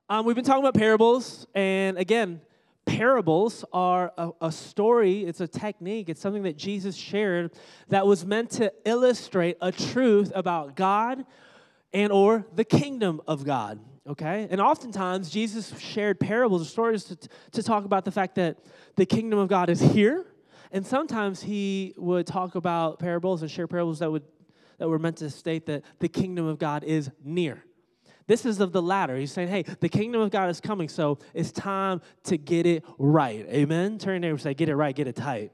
We've been talking about parables, and again, parables are a story, it's a technique, it's something that Jesus shared that was meant to illustrate a truth about God and or the kingdom of God, okay? And oftentimes, Jesus shared parables or stories to talk about the fact that the kingdom of God is here, and sometimes he would talk about parables and share parables that were meant to state that the kingdom of God is near. This is of the latter. He's saying, hey, the kingdom of God is coming, so it's time to get it right. Amen? Turn your neighbor and say, get it right, get it tight.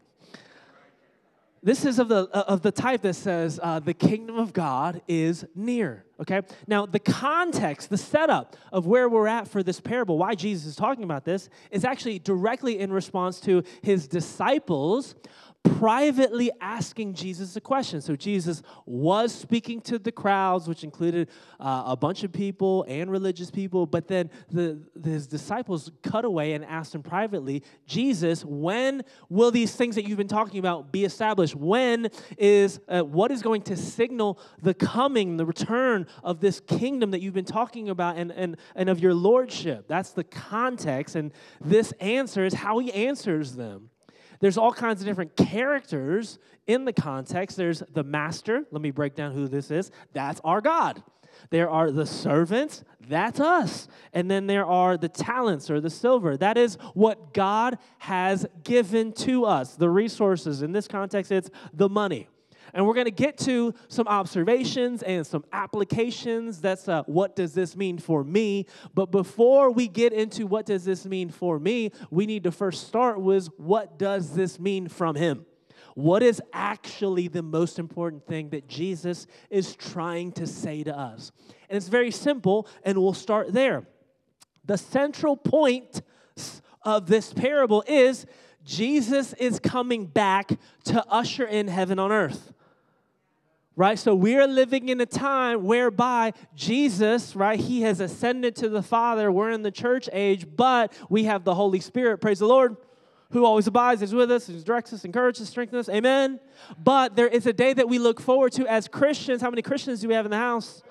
This is of the type that says the kingdom of God is near, okay? Now, the context, the setup of where we're at for this parable, why Jesus is talking about this, is actually directly in response to his disciples privately asking Jesus a question. So Jesus was speaking to the crowds, which included a bunch of people and religious people, but then his disciples cut away and asked him privately, Jesus, when will these things that you've been talking about be established? When is, what is going to signal the coming, the return of this kingdom that you've been talking about and of your lordship? That's the context, and this answer is how he answers them. There's all kinds of different characters in the context. There's the master. Let me break down who this is. That's our God. There are the servants. That's us. And then there are the talents or the silver. That is what God has given to us, the resources. In this context, it's the money. And we're going to get to some observations and some applications. That's what does this mean for me? But before we get into what does this mean for me, we need to first start with what does this mean from him? What is actually the most important thing that Jesus is trying to say to us? And it's very simple, and we'll start there. The central point of this parable is Jesus is coming back to usher in heaven on earth. Right, so we are living in a time whereby Jesus, right, he has ascended to the Father. We're in the church age, but we have the Holy Spirit, praise the Lord, who always abides, is with us, who directs us, encourages us, strengthens us, amen. But there is a day that we look forward to as Christians. How many Christians do we have in the house?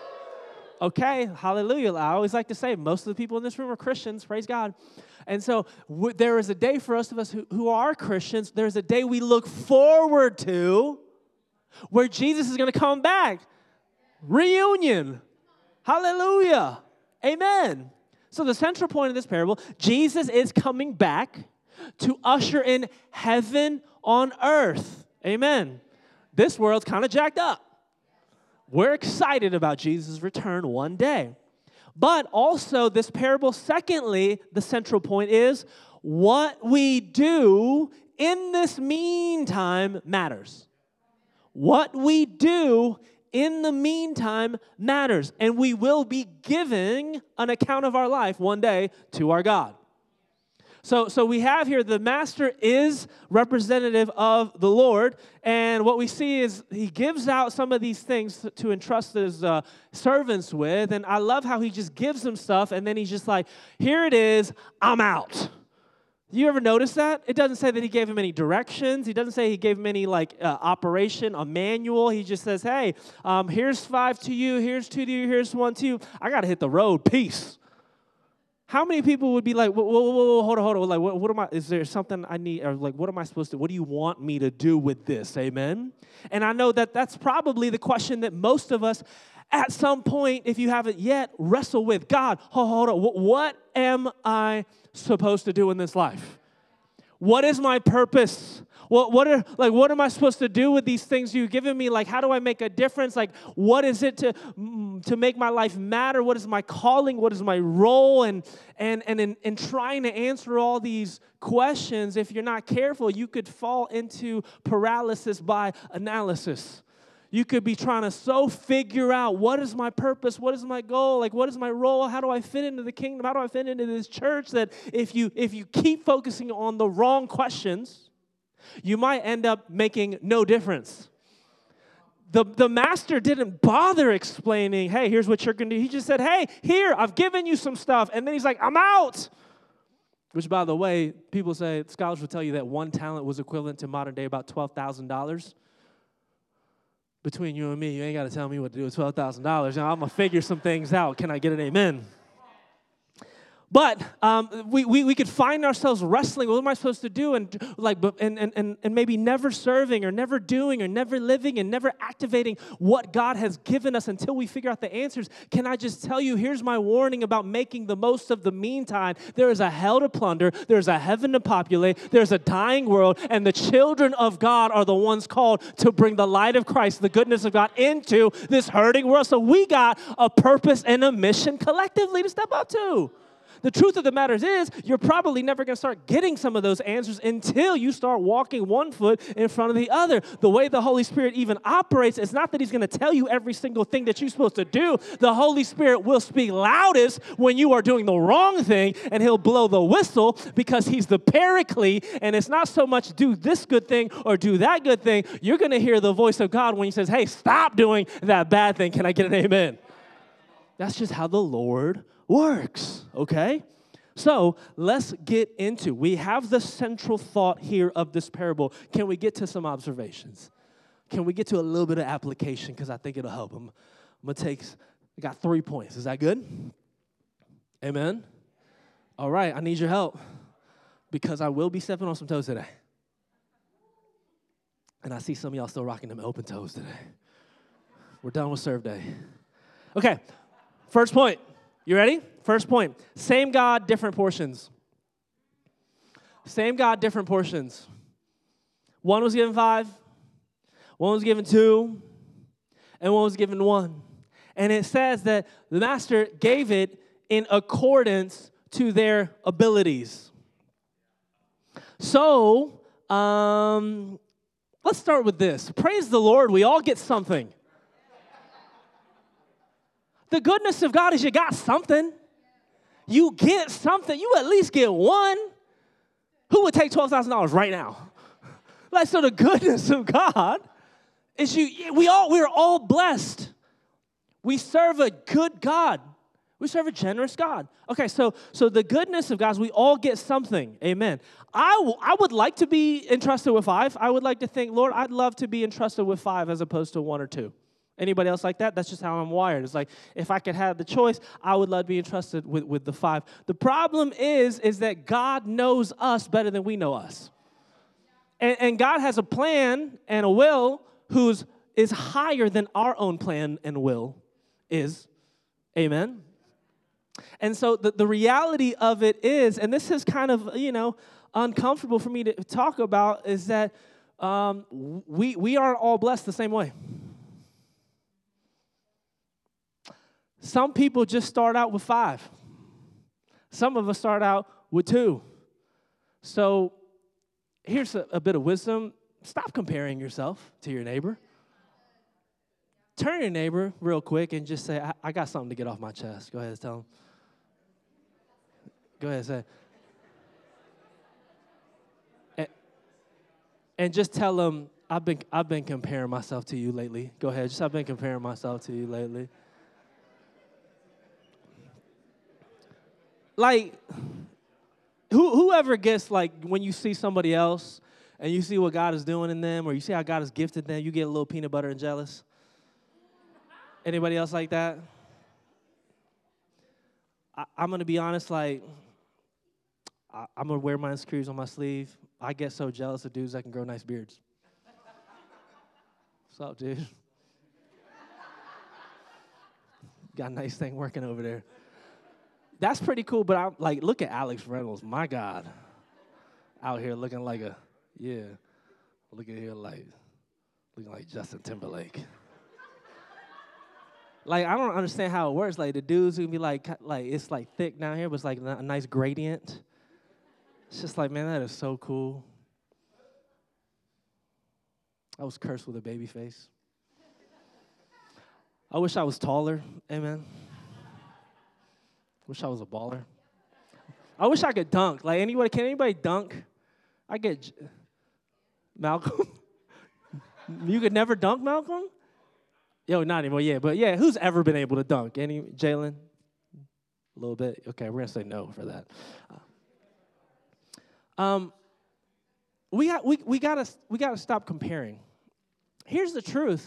Okay, hallelujah. I always like to say most of the people in this room are Christians, praise God. And so there is a day for us who are Christians. There's a day we look forward to where Jesus is going to come back. Reunion. Hallelujah. Amen. So the central point of this parable, Jesus is coming back to usher in heaven on earth. Amen. This world's kind of jacked up. We're excited about Jesus' return one day. But also this parable, secondly, the central point is what we do in this meantime matters. What we do in the meantime matters, and we will be giving an account of our life one day to our God. So we have here the master is representative of the Lord, and what we see is he gives out some of these things to entrust his servants with, and I love how he just gives them stuff, and then he's just like, here it is, I'm out. You ever notice that? It doesn't say that he gave him any directions. He doesn't say he gave him any operation, a manual. He just says, hey, here's 5 to you, here's 2 to you, here's 1 to you. I got to hit the road. Peace. How many people would be like, whoa, hold on. Like, what am I, is there something I need, or like, what am I supposed to, what do you want me to do with this? Amen? And I know that that's probably the question that most of us at some point, if you haven't yet, wrestle with. God, hold on, what am I supposed to do in this life? What is my purpose? What am I supposed to do with these things you've given me? Like, how do I make a difference? Like, what is it to make my life matter? What is my calling? What is my role? And in trying to answer all these questions, if you're not careful, you could fall into paralysis by analysis. You could be trying to figure out what is my purpose, what is my goal, like what is my role, how do I fit into the kingdom, how do I fit into this church, that if you keep focusing on the wrong questions, you might end up making no difference. The master didn't bother explaining, hey, here's what you're going to do. He just said, hey, here, I've given you some stuff. And then he's like, I'm out. Which, by the way, people say, scholars will tell you that 1 talent was equivalent to modern day about $12,000. Between you and me, you ain't got to tell me what to do with $12,000. Now, I'm going to figure some things out. Can I get an amen? But we could find ourselves wrestling. What am I supposed to do? And maybe never serving or never doing or never living and never activating what God has given us until we figure out the answers. Can I just tell you, here's my warning about making the most of the meantime. There is a hell to plunder. There's a heaven to populate. There's a dying world. And the children of God are the ones called to bring the light of Christ, the goodness of God into this hurting world. So we got a purpose and a mission collectively to step up to. The truth of the matter is you're probably never going to start getting some of those answers until you start walking one foot in front of the other. The way the Holy Spirit even operates, it's not that he's going to tell you every single thing that you're supposed to do. The Holy Spirit will speak loudest when you are doing the wrong thing, and he'll blow the whistle because he's the paraclete, and it's not so much do this good thing or do that good thing. You're going to hear the voice of God when he says, hey, stop doing that bad thing. Can I get an amen? That's just how the Lord works, okay? So let's get into, we have the central thought here of this parable. Can we get to some observations? Can we get to a little bit of application? Because I think it'll help them. I got 3 points. Is that good? Amen? All right, I need your help because I will be stepping on some toes today. And I see some of y'all still rocking them open toes today. We're done with serve day. Okay, first point. You ready? First point. Same God, different portions. Same God, different portions. One was given 5, one was given 2, and one was given 1. And it says that the master gave it in accordance to their abilities. So, let's start with this. Praise the Lord, we all get something. The goodness of God is you got something. You get something. You at least get one. Who would take $12,000 right now? Like, so the goodness of God is we're all blessed. We serve a good God. We serve a generous God. Okay, so the goodness of God is we all get something. Amen. I would like to be entrusted with 5. I would like to think, Lord, I'd love to be entrusted with 5 as opposed to 1 or 2. Anybody else like that? That's just how I'm wired. It's like, if I could have the choice, I would love to be entrusted with the 5. The problem is that God knows us better than we know us. And God has a plan and a will is higher than our own plan and will is. Amen? And so the reality of it is, and this is kind of, uncomfortable for me to talk about, is that we aren't all blessed the same way. Some people just start out with 5. Some of us start out with 2. So here's a bit of wisdom. Stop comparing yourself to your neighbor. Turn to your neighbor real quick and just say, I got something to get off my chest. Go ahead, tell him. Go ahead, say it. And just tell them, I've been comparing myself to you lately. Go ahead, I've been comparing myself to you lately. Like, whoever gets, like, when you see somebody else and you see what God is doing in them, or you see how God has gifted them, you get a little peanut butter and jealous? Anybody else like that? I'm going to be honest, like, I'm going to wear my insecurities on my sleeve. I get so jealous of dudes that can grow nice beards. What's up, dude? Got a nice thing working over there. That's pretty cool, but I'm like, look at Alex Reynolds, my God. Out here looking like looking like Justin Timberlake. Like, I don't understand how it works. Like, the dudes who be like it's like thick down here, but it's like a nice gradient. It's just like, man, that is so cool. I was cursed with a baby face. I wish I was taller. Amen. Wish I was a baller. I wish I could dunk. Like, can anybody dunk? I get Malcolm. You could never dunk, Malcolm? Yo, not anymore. Yeah, but yeah, who's ever been able to dunk? Jalen? A little bit. Okay, we're gonna say no for that. We gotta stop comparing. Here's the truth.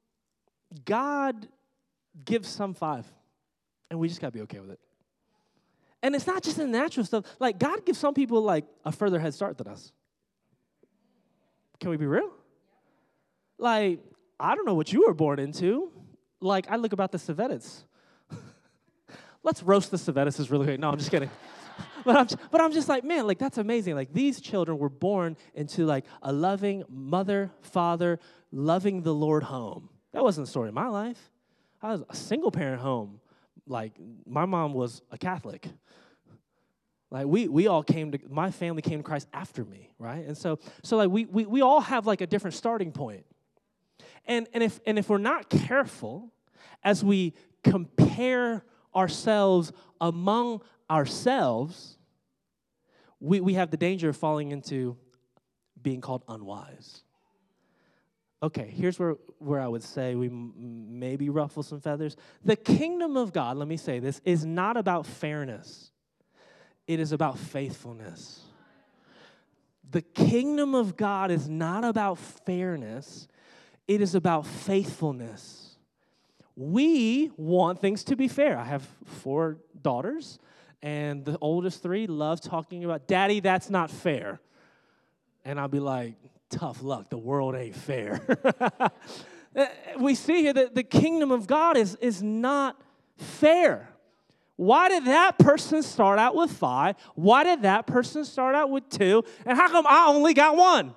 God gives some 5. And we just got to be okay with it. And it's not just the natural stuff. Like, God gives some people, like, a further head start than us. Can we be real? Like, I don't know what you were born into. Like, I look about the Civettas. Let's roast the Civettas really quick. No, I'm just kidding. But I'm just like, man, like, that's amazing. Like, these children were born into, like, a loving mother, father, loving the Lord home. That wasn't the story of my life. I was a single-parent home. Like, my mom was a Catholic. Like, we all my family came to Christ after me, right? And so like, we all have, like, a different starting point. And if we're not careful, as we compare ourselves among ourselves, we have the danger of falling into being called unwise. Okay, here's where I would say we maybe ruffle some feathers. The kingdom of God, let me say this, is not about fairness. It is about faithfulness. The kingdom of God is not about fairness. It is about faithfulness. We want things to be fair. I have 4 daughters, and the oldest 3 love talking about, Daddy, that's not fair. And I'll be like, tough luck, the world ain't fair. We see here that the kingdom of God is not fair. Why did that person start out with 5? Why did that person start out with 2? And how come I only got 1?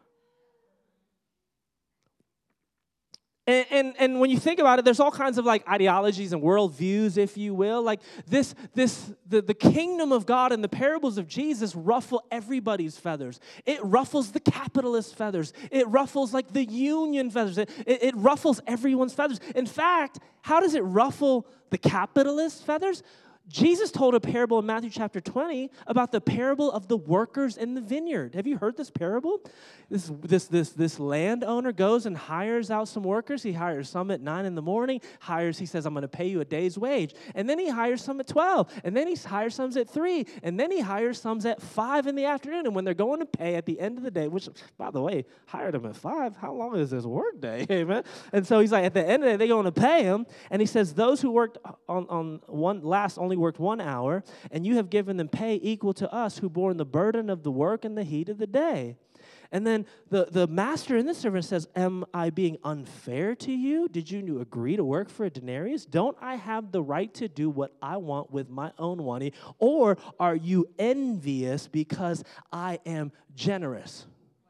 And when you think about it, there's all kinds of, like, ideologies and worldviews, if you will. Like, the kingdom of God and the parables of Jesus ruffle everybody's feathers. It ruffles the capitalist feathers. It ruffles, like, the union feathers. It ruffles everyone's feathers. In fact, how does it ruffle the capitalist feathers? Jesus told a parable in Matthew chapter 20 about the parable of the workers in the vineyard. Have you heard this parable? This landowner goes and hires out some workers. He hires some at 9 in the morning. He says, I'm going to pay you a day's wage. And then he hires some at 12. And then he hires some at 3. And then he hires some at 5 in the afternoon. And when they're going to pay at the end of the day, which, by the way, hired them at 5. How long is this work day? Amen. And so he's like, at the end of the day, they're going to pay him. And he says, those who worked on one last only worked 1 hour, and you have given them pay equal to us who bore the burden of the work and the heat of the day. And then the master in this servant says, am I being unfair to you? Did you agree to work for a denarius? Don't I have the right to do what I want with my own money? Or are you envious because I am generous?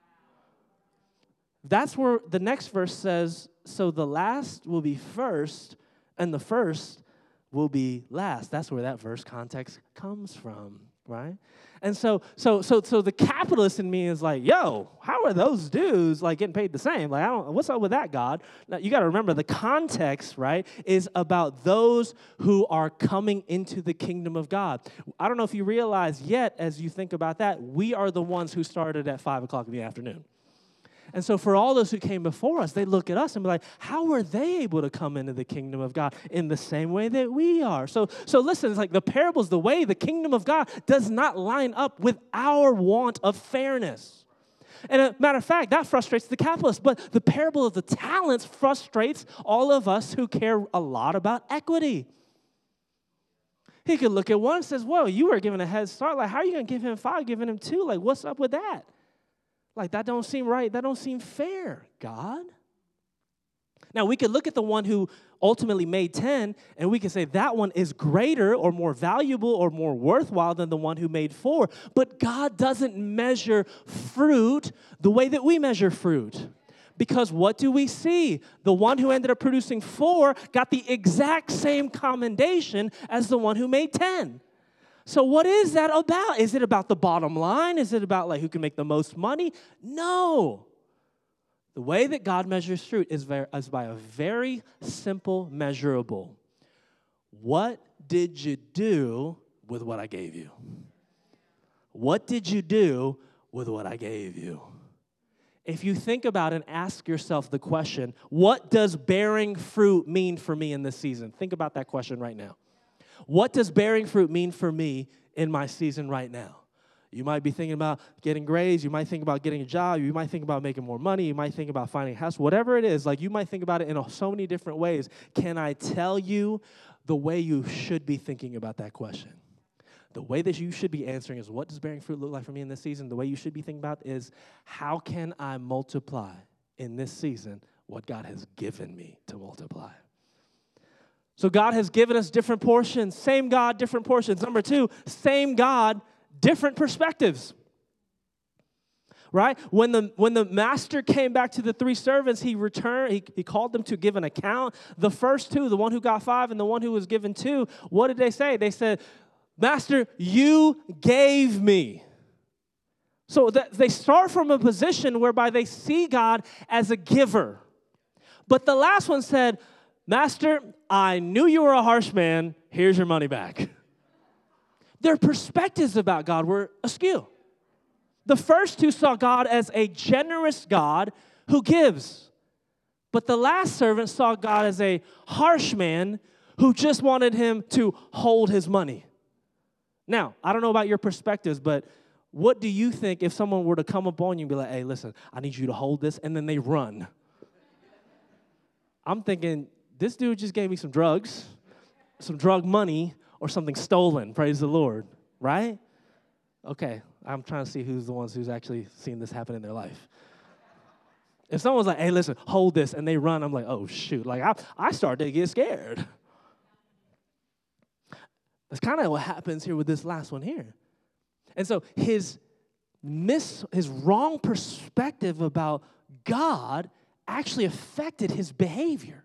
That's where the next verse says, so the last will be first, and the first will be last. That's where that verse context comes from, right? And so the capitalist in me is like, yo, how are those dudes, like, getting paid the same? Like, what's up with that, God? Now, you got to remember the context, right, is about those who are coming into the kingdom of God. I don't know if you realize yet, as you think about that, we are the ones who started at 5 o'clock in the afternoon. And so for all those who came before us, they look at us and be like, how are they able to come into the kingdom of God in the same way that we are? So listen, it's like the parables, the way the kingdom of God does not line up with our want of fairness. And a matter of fact, that frustrates the capitalist. But the parable of the talents frustrates all of us who care a lot about equity. He could look at one and says, whoa, you were given a head start. Like, how are you going to give him 5, giving him 2? Like, what's up with that? Like, that don't seem right. That don't seem fair, God. Now, we could look at the one who ultimately made 10, and we could say that one is greater or more valuable or more worthwhile than the one who made 4. But God doesn't measure fruit the way that we measure fruit. Because what do we see? The one who ended up producing 4 got the exact same commendation as the one who made 10. So what is that about? Is it about the bottom line? Is it about, like, who can make the most money? No. The way that God measures fruit is by a very simple measurable. What did you do with what I gave you? What did you do with what I gave you? If you think about it and ask yourself the question, what does bearing fruit mean for me in this season? Think about that question right now. What does bearing fruit mean for me in my season right now? You might be thinking about getting grades. You might think about getting a job. You might think about making more money. You might think about finding a house. Whatever it is, like, you might think about it in so many different ways. Can I tell you the way you should be thinking about that question? the way that you should be answering is, what does bearing fruit look like for me in this season? The way you should be thinking about is, how can I multiply in this season what God has given me to multiply? So God has given us different portions. Same God, different portions. Number 2, same God, different perspectives. Right? When the master came back to the 3 servants, he called them to give an account. The first 2, the one who got 5 and the one who was given 2, what did they say? They said, Master, you gave me. So they start from a position whereby they see God as a giver. But the last one said, Master, I knew you were a harsh man. Here's your money back. Their perspectives about God were askew. The first 2 saw God as a generous God who gives. But the last servant saw God as a harsh man who just wanted him to hold his money. Now, I don't know about your perspectives, but what do you think if someone were to come up on you and be like, hey, listen, I need you to hold this, and then they run? I'm thinking, this dude just gave me some drugs, some drug money, or something stolen, praise the Lord, right? Okay, I'm trying to see who's actually seen this happen in their life. If someone's like, hey, listen, hold this, and they run, I'm like, oh, shoot. Like, I start to get scared. That's kind of what happens here with this last one here. And so his wrong perspective about God actually affected his behavior.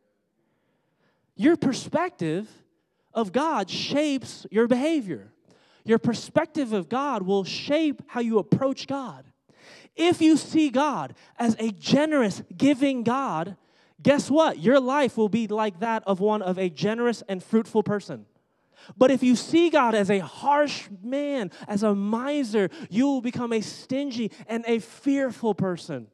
Your perspective of God shapes your behavior. Your perspective of God will shape how you approach God. If you see God as a generous, giving God, guess what? Your life will be like that of one of a generous and fruitful person. But if you see God as a harsh man, as a miser, you will become a stingy and a fearful person.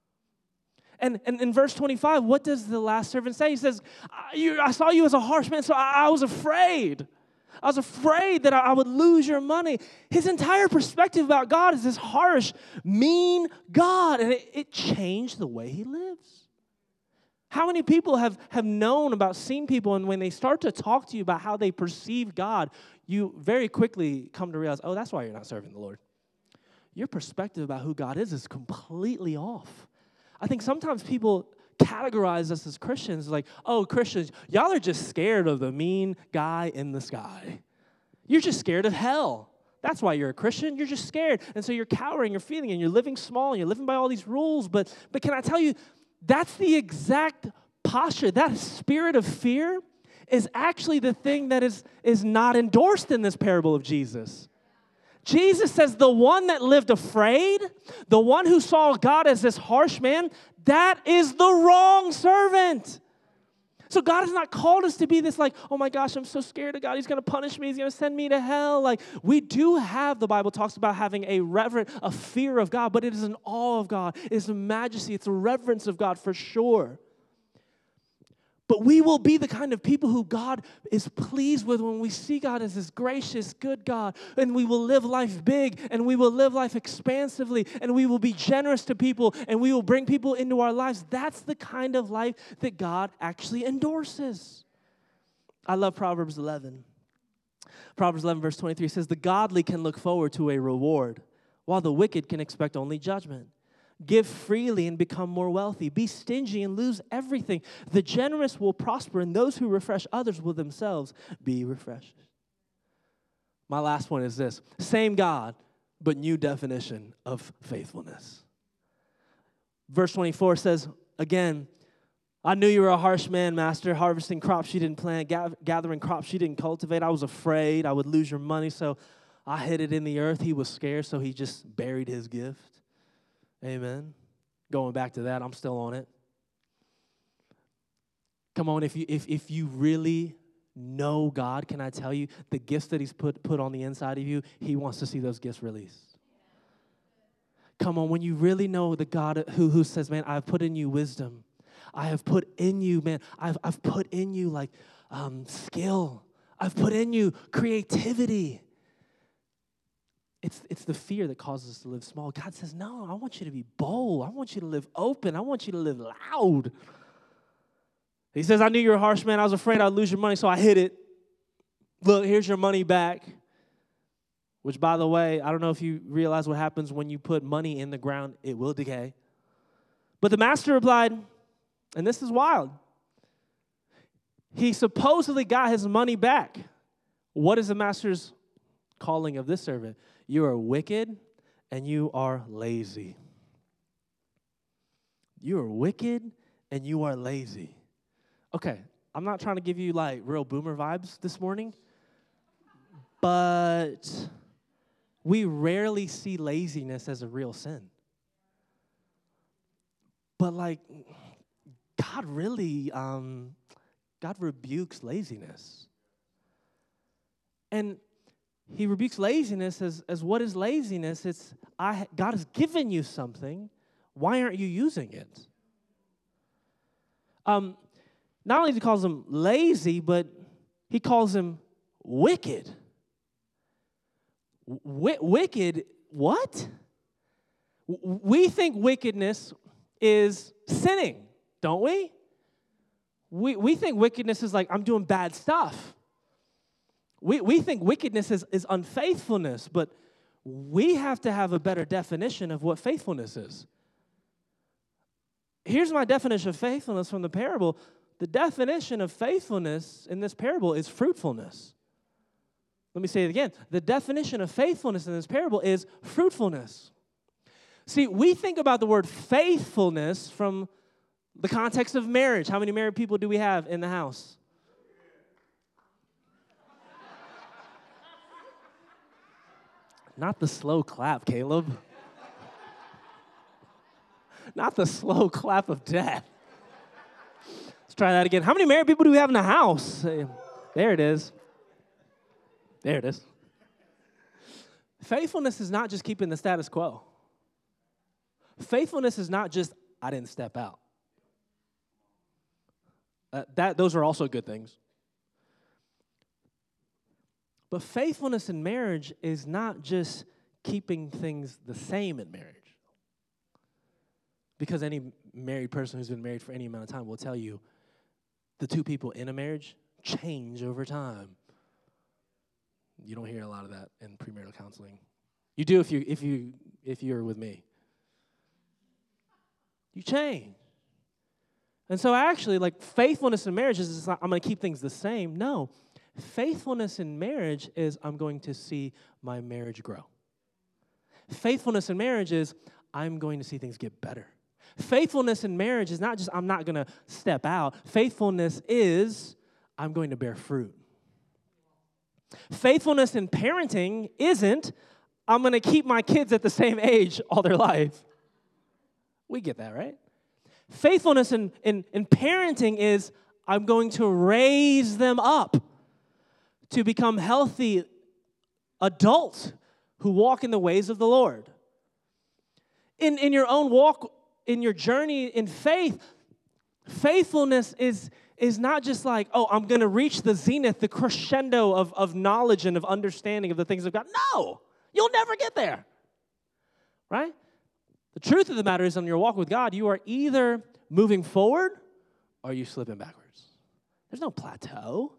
And in verse 25, what does the last servant say? He says, I saw you as a harsh man, so I was afraid. I was afraid that I would lose your money. His entire perspective about God is this harsh, mean God, and it changed the way he lives. How many people have seen people, and when they start to talk to you about how they perceive God, you very quickly come to realize, oh, that's why you're not serving the Lord. Your perspective about who God is completely off. I think sometimes people categorize us as Christians like, oh, Christians, y'all are just scared of the mean guy in the sky. You're just scared of hell. That's why you're a Christian. You're just scared. And so you're cowering, you're feeling, and you're living small, and you're living by all these rules. But can I tell you, that's the exact posture. That spirit of fear is actually the thing that is not endorsed in this parable of Jesus. Jesus says the one that lived afraid, the one who saw God as this harsh man, that is the wrong servant. So God has not called us to be this like, oh my gosh, I'm so scared of God. He's going to punish me. He's going to send me to hell. Like, we do have, the Bible talks about having a fear of God, but it is an awe of God. It is a majesty. It's a reverence of God for sure. But we will be the kind of people who God is pleased with when we see God as this gracious, good God. And we will live life big, and we will live life expansively, and we will be generous to people, and we will bring people into our lives. That's the kind of life that God actually endorses. I love Proverbs 11. Proverbs 11, verse 23 says, the godly can look forward to a reward, while the wicked can expect only judgment. Give freely and become more wealthy. Be stingy and lose everything. The generous will prosper, and those who refresh others will themselves be refreshed. My last point is this. Same God, but new definition of faithfulness. Verse 24 says, again, I knew you were a harsh man, master, harvesting crops you didn't plant, gathering crops you didn't cultivate. I was afraid I would lose your money, so I hid it in the earth. He was scared, so he just buried his gift. Amen. Going back to that, I'm still on it. Come on, if you really know God, can I tell you, the gifts that he's put on the inside of you, he wants to see those gifts released. Come on, when you really know the God who says, man, I've put in you wisdom. I have put in you, man, I've put in you like skill. I've put in you creativity. It's the fear that causes us to live small. God says, no, I want you to be bold. I want you to live open. I want you to live loud. He says, I knew you were a harsh man. I was afraid I'd lose your money, so I hid it. Look, here's your money back. which, by the way, I don't know if you realize what happens when you put money in the ground, it will decay. But the master replied, and this is wild, he supposedly got his money back. What is the master's calling of this servant? You are wicked and you are lazy. You are wicked and you are lazy. Okay, I'm not trying to give you like real boomer vibes this morning, but we rarely see laziness as a real sin. But like, God really, God rebukes laziness. And he rebukes laziness as what is laziness? It's God has given you something. Why aren't you using it? Not only does he call him lazy, but he calls him wicked. Wicked, what? We think wickedness is sinning, don't we? We think wickedness is like, I'm doing bad stuff. We think wickedness is unfaithfulness, but we have to have a better definition of what faithfulness is. Here's my definition of faithfulness from the parable. The definition of faithfulness in this parable is fruitfulness. Let me say it again. The definition of faithfulness in this parable is fruitfulness. See, we think about the word faithfulness from the context of marriage. How many married people do we have in the house? Not the slow clap, Caleb. Not the slow clap of death. Let's try that again. How many married people do we have in the house? There it is. There it is. Faithfulness is not just keeping the status quo. Faithfulness is not just, I didn't step out. Those are also good things. But faithfulness in marriage is not just keeping things the same in marriage. Because any married person who's been married for any amount of time will tell you the two people in a marriage change over time. You don't hear a lot of that in premarital counseling. You do if you're with me. You change. And so actually, like, faithfulness in marriage is not, I'm going to keep things the same. No. Faithfulness in marriage is I'm going to see my marriage grow. Faithfulness in marriage is I'm going to see things get better. Faithfulness in marriage is not just I'm not going to step out. Faithfulness is I'm going to bear fruit. Faithfulness in parenting isn't I'm going to keep my kids at the same age all their life. We get that, right? Faithfulness in parenting is I'm going to raise them up to become healthy adults who walk in the ways of the Lord. In your own walk, in your journey in faith, faithfulness is not just like, oh, I'm going to reach the zenith, the crescendo of knowledge and of understanding of the things of God. No, you'll never get there, right? The truth of the matter is, on your walk with God, you are either moving forward or you slipping backwards. There's no plateau.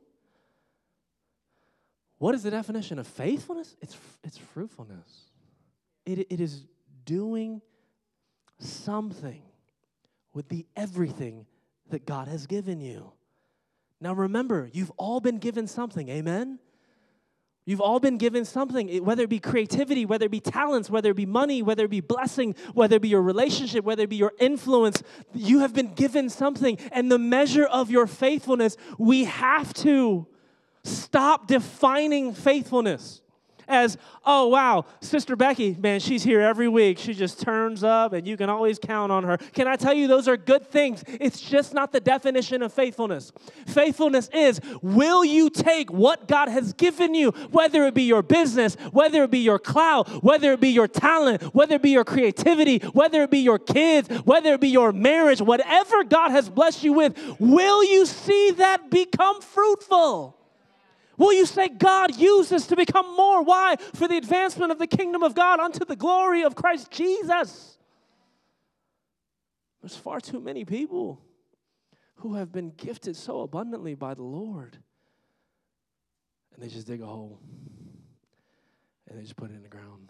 What is the definition of faithfulness? It's fruitfulness. It is doing something with the everything that God has given you. Now remember, you've all been given something, amen? You've all been given something, whether it be creativity, whether it be talents, whether it be money, whether it be blessing, whether it be your relationship, whether it be your influence. You have been given something, and the measure of your faithfulness, we have to stop defining faithfulness as, oh, wow, Sister Becky, man, she's here every week. She just turns up, and you can always count on her. Can I tell you, those are good things. It's just not the definition of faithfulness. Faithfulness is, will you take what God has given you, whether it be your business, whether it be your clout, whether it be your talent, whether it be your creativity, whether it be your kids, whether it be your marriage, whatever God has blessed you with, will you see that become fruitful? Will you say, God, use this to become more? Why? For the advancement of the kingdom of God unto the glory of Christ Jesus. There's far too many people who have been gifted so abundantly by the Lord, and they just dig a hole, and they just put it in the ground.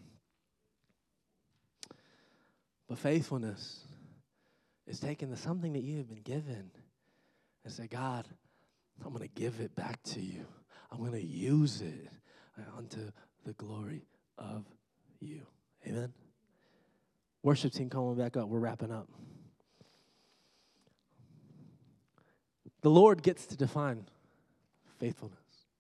But faithfulness is taking something that you have been given and say, God, I'm going to give it back to you. I'm going to use it unto the glory of you. Amen. Worship team, come on back up. We're wrapping up. The Lord gets to define faithfulness.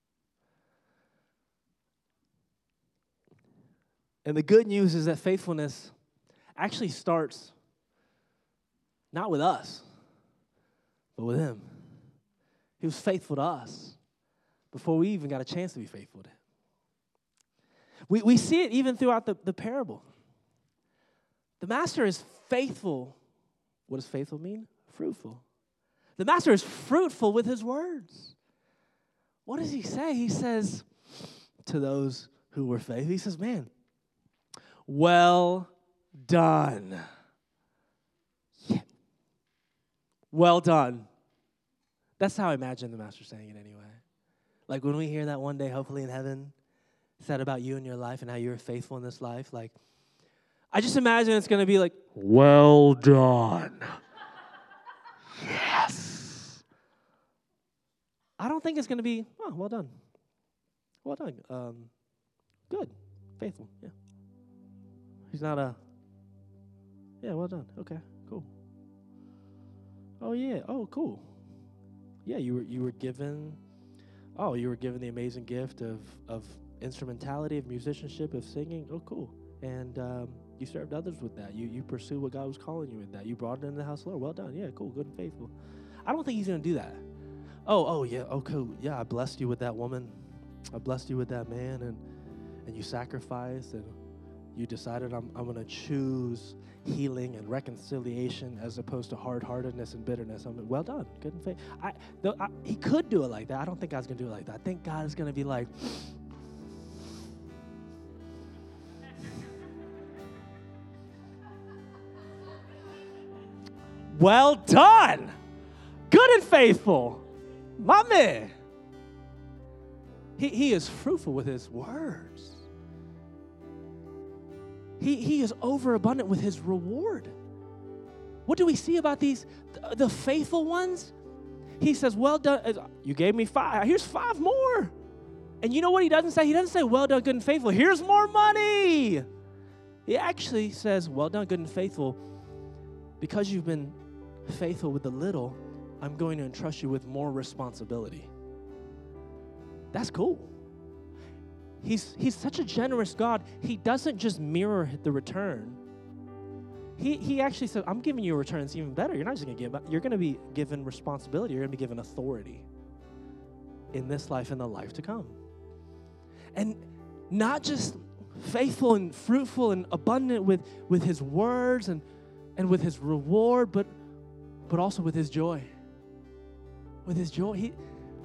And the good news is that faithfulness actually starts not with us, but with him. He was faithful to us before we even got a chance to be faithful to him. We see it even throughout the parable. The master is faithful. What does faithful mean? Fruitful. The master is fruitful with his words. What does he say? He says to those who were faithful, he says, man, well done. Yeah. Well done. That's how I imagine the master saying it anyway. Like when we hear that one day, hopefully in heaven, said about you and your life and how you were faithful in this life, like, I just imagine it's going to be like, well done. Yes. I don't think it's going to be, oh, well done. Well done. Good. Faithful. Yeah. He's not yeah, well done. Okay, cool. Oh, yeah. Oh, cool. Yeah, you were given the amazing gift of instrumentality, of musicianship, of singing. Oh, cool. And you served others with that. You pursued what God was calling you with that. You brought it into the house of the Lord. Well done. Yeah, cool, good and faithful. I don't think he's going to do that. Oh, yeah, oh, cool. Yeah, I blessed you with that woman. I blessed you with that man, and you sacrificed, and you decided I'm going to choose healing and reconciliation as opposed to hard-heartedness and bitterness. Well done, good and faithful. He could do it like that. I don't think God's going to do it like that. I think God is going to be like, well done, good and faithful, my man. He is fruitful with his words. He is overabundant with his reward. What do we see about the faithful ones? He says, well done. You gave me 5. Here's 5 more. And you know what he doesn't say? He doesn't say, well done, good and faithful. Here's more money. He actually says, well done, good and faithful. Because you've been faithful with the little, I'm going to entrust you with more responsibility. That's cool. He's such a generous God. He doesn't just mirror the return. He actually said, I'm giving you a return that's even better. You're not just going to give, you're going to be given responsibility. You're going to be given authority in this life and the life to come. And not just faithful and fruitful and abundant with his words and with his reward, but also with his joy. With his joy.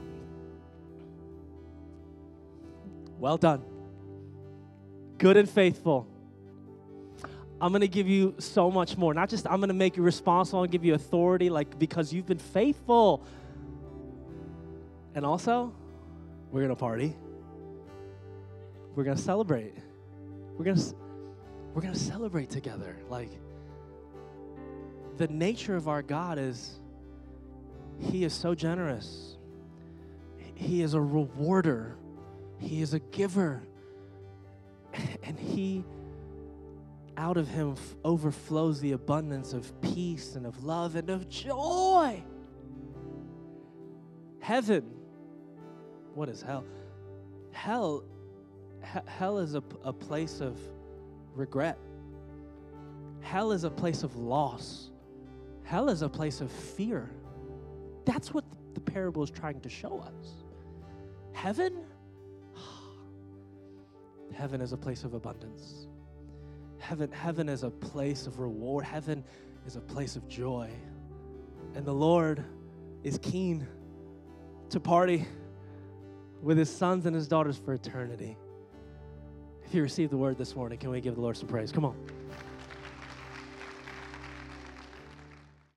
Well done. Good and faithful. I'm going to give you so much more. Not just I'm going to make you responsible and give you authority, like because you've been faithful. And also, we're going to party. We're going to celebrate. We're going to celebrate together. Like, the nature of our God is he is so generous. He is a rewarder. He is a giver. And out of him overflows the abundance of peace and of love and of joy. Heaven. What is hell? Hell is a place of regret. Hell is a place of loss. Hell is a place of fear. That's what the parable is trying to show us. Heaven? Heaven is a place of abundance. Heaven is a place of reward. Heaven is a place of joy. And the Lord is keen to party with his sons and his daughters for eternity. If you received the word this morning, can we give the Lord some praise? Come on.